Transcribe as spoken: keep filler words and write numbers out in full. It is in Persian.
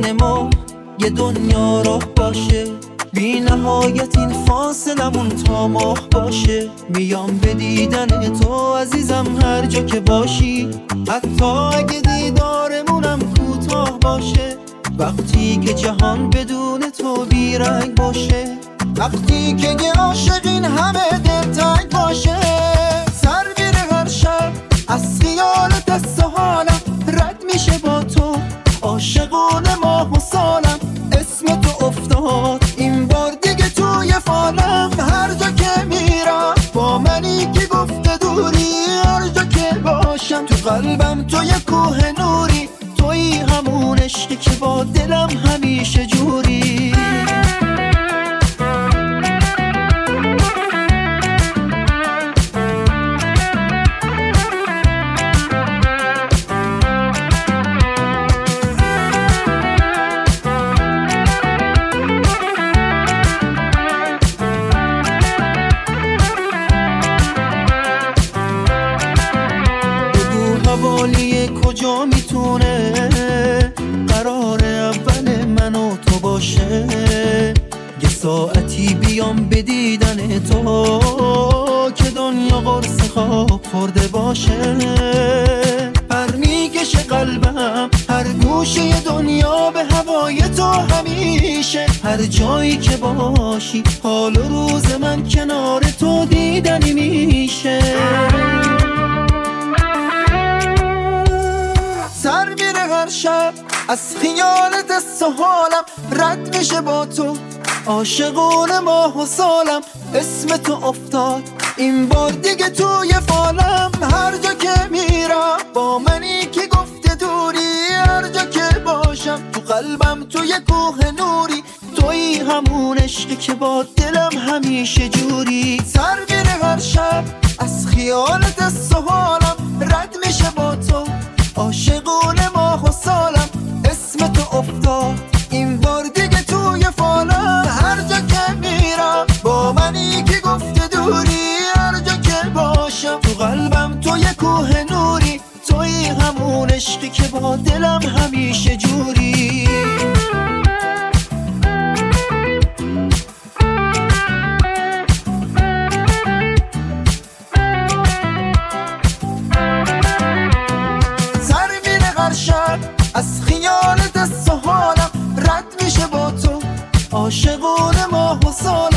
بین ما یه دنیا راه باشه، بی نهایت این فاصلمون تا ماه باشه. میام به دیدن تو عزیزم هر جا که باشی، حتی اگه دیدارمونم کوتاه باشه. وقتی که جهان بدون تو بیرنگ باشه، وقتی که یه عاشقین همه دلتنگ باشه. سر میره هر شب از خیال دست و حالم، رد میشه با تو عاشقونه ماه و سالم. اسم تو افتاد این بار دیگه توی فالم، هر جا که میرم با منی که گفته دوری. هر جا که باشم تو قلبم تو یه کوه نوری، توی همون عشقی که با دلم همیشه جوری. حوالی کجا میتونه قرار اول من و تو باشه؟ یه ساعتی بیام به دیدن تو که دنیا قرص خواب خورده باشه. پر میکشه قلبم هر گوشه دنیا به هوای تو همیشه. هر جایی که باشی حال و روز من کنار تو دیدنی میشه. سر میره هر شب از خیال دست و حالم، رد میشه با تو عاشقونه ماه و سالم. اسم تو افتاد این بار دیگه توی فالم، هر جا که میرم با منی که گفته دوری. هر جا که باشم تو قلبم تو یه کوه نوری، توی همون عشقی که با دلم همیشه جوری. سر میره هر شب از خیال دست و حالم، رد میشه با تو عاشقونه ماه و سالم. اسم تو افتاد این بار دیگه توی فالم، هر جا که میرم با منی که گفته دوری. هر جا که باشم تو قلبم تو یه کوه نوری، توی همون عشقی که با دلم همیشه جوری. از خیال دست و حالم، رد میشه با تو عاشقونه ماه و سالم.